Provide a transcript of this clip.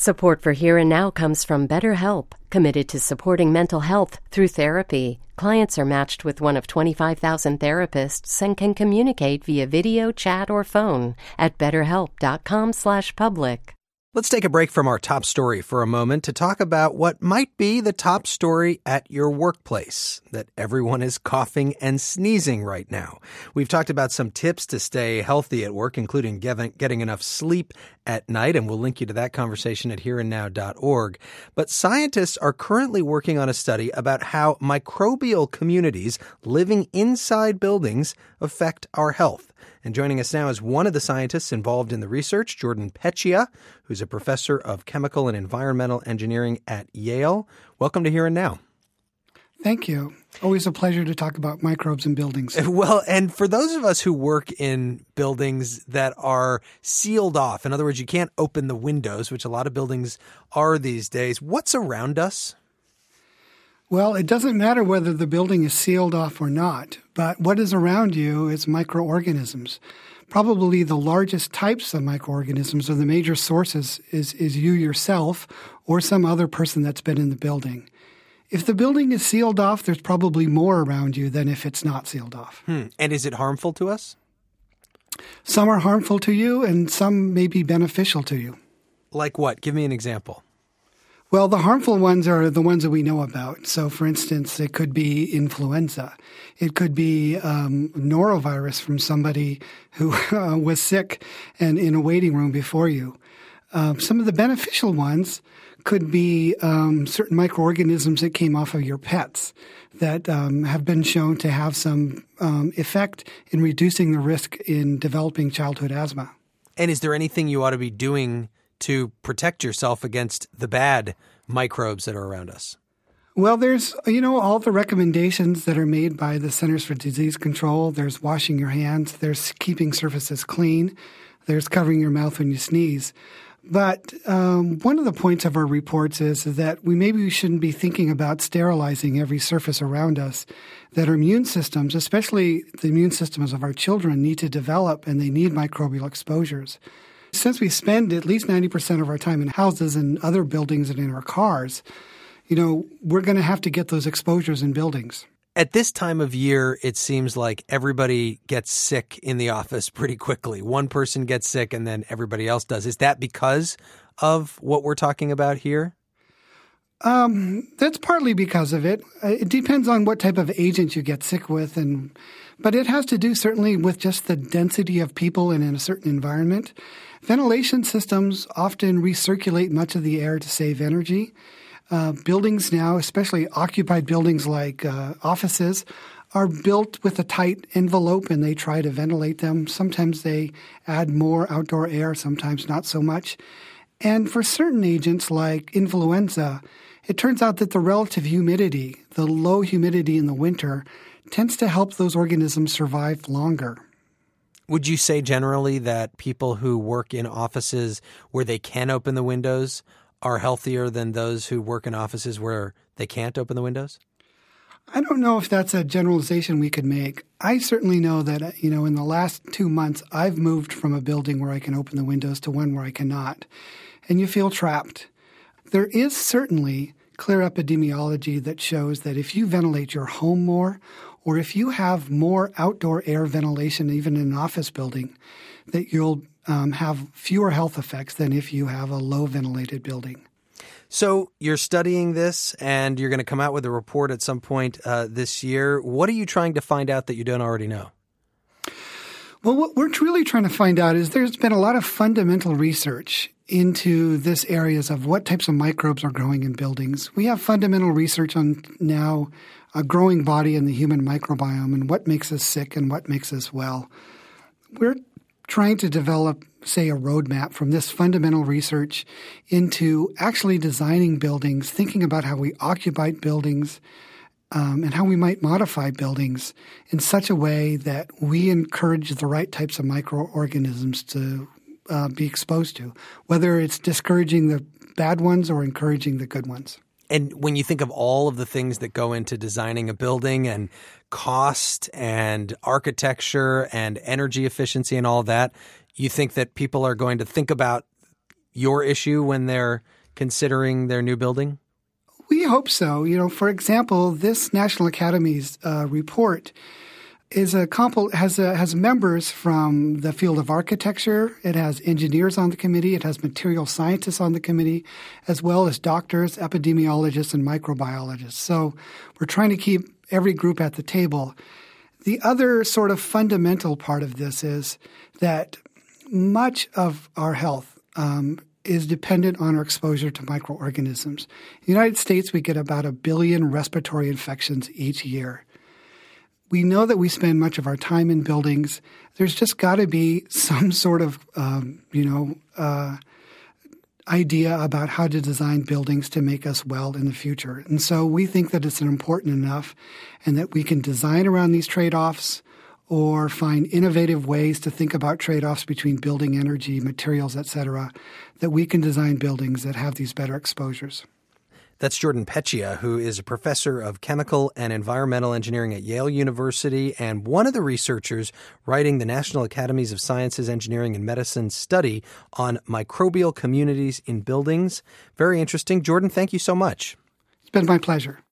Support for Here and Now comes from BetterHelp, committed to supporting mental health through therapy. Clients are matched with one of 25,000 therapists and can communicate via video, chat, or phone at betterhelp.com/public. Let's take a break from our top story for a moment to talk about what might be the top story at your workplace, that everyone is coughing and sneezing right now. We've talked about some tips to stay healthy at work, including getting enough sleep at night, and we'll link you to that conversation at hereandnow.org. But scientists are currently working on a study about how microbial communities living inside buildings affect our health. And joining us now is one of the scientists involved in the research, Jordan Peccia, who's a professor of chemical and environmental engineering at Yale. Welcome to Here and Now. Thank you. Always a pleasure to talk about microbes in buildings. Well, and for those of us who work in buildings that are sealed off, in other words, you can't open the windows, which a lot of buildings are these days, what's around us? Well, it doesn't matter whether the building is sealed off or not, but what is around you is microorganisms. Probably the largest types of microorganisms or the major sources is you yourself or some other person that's been in the building. If the building is sealed off, there's probably more around you than if it's not sealed off. And is it harmful to us? Some are harmful to you and some may be beneficial to you. Like what? Give me an example. Well, the harmful ones are the ones that we know about. So, for instance, it could be influenza. It could be norovirus from somebody who was sick and in a waiting room before you. Some of the beneficial ones could be certain microorganisms that came off of your pets that have been shown to have some effect in reducing the risk in developing childhood asthma. And is there anything you ought to be doing to protect yourself against the bad microbes that are around us? Well, there's, all the recommendations that are made by the Centers for Disease Control. There's washing your hands. There's keeping surfaces clean. There's covering your mouth when you sneeze. But one of the points of our reports is that we shouldn't be thinking about sterilizing every surface around us, that our immune systems, especially the immune systems of our children, need to develop and they need microbial exposures. Since we spend at least 90% of our time in houses and other buildings and in our cars, we're going to have to get those exposures in buildings. At this time of year, it seems like everybody gets sick in the office pretty quickly. One person gets sick and then everybody else does. Is that because of what we're talking about here? That's partly because of it. It depends on what type of agent you get sick with, but it has to do certainly with just the density of people in a certain environment. Ventilation systems often recirculate much of the air to save energy. Buildings now, especially occupied buildings like offices, are built with a tight envelope and they try to ventilate them. Sometimes they add more outdoor air, sometimes not so much. And for certain agents like influenza, it turns out that the relative humidity, the low humidity in the winter, tends to help those organisms survive longer. Would you say generally that people who work in offices where they can open the windows are healthier than those who work in offices where they can't open the windows? I don't know if that's a generalization we could make. I certainly know that, in the last 2 months, I've moved from a building where I can open the windows to one where I cannot. And you feel trapped. There is certainly clear epidemiology that shows that if you ventilate your home more, or if you have more outdoor air ventilation, even in an office building, that you'll have fewer health effects than if you have a low ventilated building. So you're studying this and you're going to come out with a report at some point this year. What are you trying to find out that you don't already know? Well, what we're really trying to find out is there's been a lot of fundamental research into this areas of what types of microbes are growing in buildings. We have fundamental research on now a growing body in the human microbiome and what makes us sick and what makes us well. We're trying to develop, say, a roadmap from this fundamental research into actually designing buildings, thinking about how we occupy buildings, and how we might modify buildings in such a way that we encourage the right types of microorganisms to be exposed to, whether it's discouraging the bad ones or encouraging the good ones. And when you think of all of the things that go into designing a building and cost and architecture and energy efficiency and all that, you think that people are going to think about your issue when they're considering their new building? We hope so. For example, this National Academy's report is has members from the field of architecture. It has engineers on the committee. It has material scientists on the committee, as well as doctors, epidemiologists, and microbiologists. So we're trying to keep every group at the table. The other sort of fundamental part of this is that much of our health is dependent on our exposure to microorganisms. In the United States, we get about 1 billion respiratory infections each year. We know that we spend much of our time in buildings. There's just got to be some sort of, idea about how to design buildings to make us well in the future. And so we think that it's important enough and that we can design around these trade-offs or find innovative ways to think about trade-offs between building energy, materials, et cetera, that we can design buildings that have these better exposures. That's Jordan Peccia, who is a professor of chemical and environmental engineering at Yale University and one of the researchers writing the National Academies of Sciences, Engineering, and Medicine study on microbial communities in buildings. Very interesting. Jordan, thank you so much. It's been my pleasure.